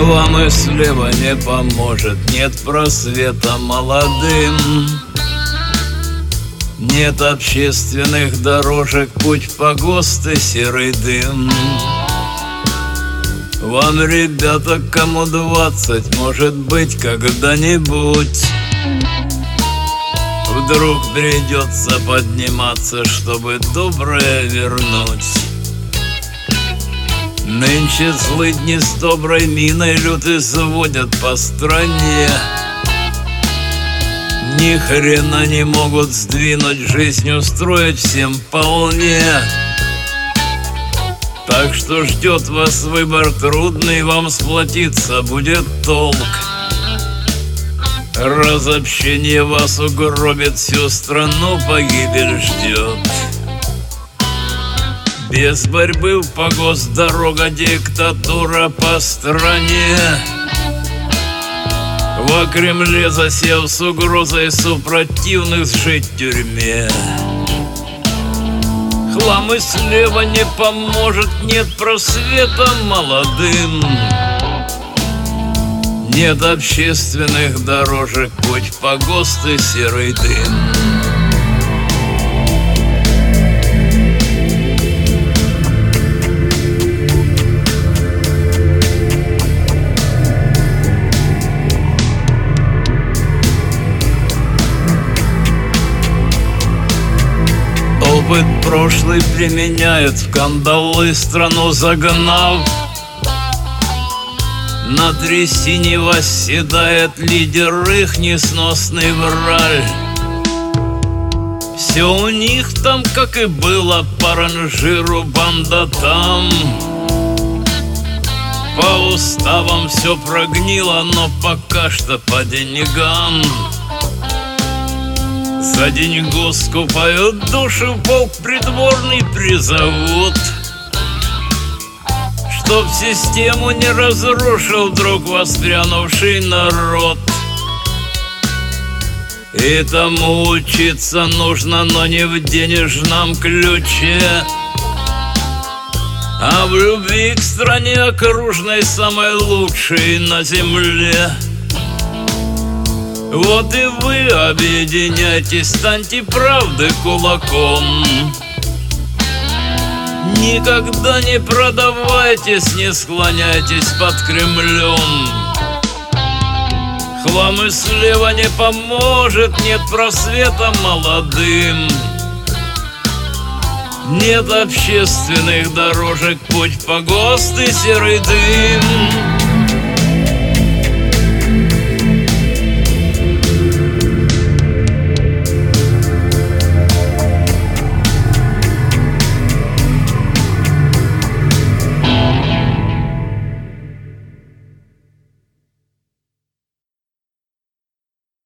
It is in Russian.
Вам и слева не поможет, нет просвета молодым. Нет общественных дорожек, путь в погосты, серый дым. Вам, ребята, кому 20, может быть, когда-нибудь вдруг придется подниматься, чтобы доброе вернуть. Нынче злыдни с доброй миной люд изводят по стране. Ни хрена не могут сдвинуть, жизнь устроить всем вполне. Так что ждет вас выбор трудный, вам сплотиться будет толк. Разобщение вас угробит, всю страну погибель ждет. Без борьбы в погост дорога, диктатура по стране. Во Кремле засев с угрозой супротивных жить в тюрьме. Хлам и слева не поможет, нет просвета молодым. Нет общественных дорожек, путь в погосты, серый дым. Опыт прошлый применяет, в кандалы страну загнав. На трясине восседает лидер их, несносный враль. Все у них там, как и было, по ранжиру, банда там. По уставам все прогнило, но пока что по деньгам. За деньгу скупают душу, полк придворный призовут. Чтоб систему не разрушил вдруг воспрянувший народ. И тому учиться нужно, но не в денежном ключе, а в любви к стране окружной, самой лучшей на земле. Вот и вы объединяйтесь, станьте правды кулаком. Никогда не продавайтесь, не склоняйтесь под Кремлем. Хлам и слева не поможет, нет просвета молодым. Нет общественных дорожек, путь в погосты, серый дым.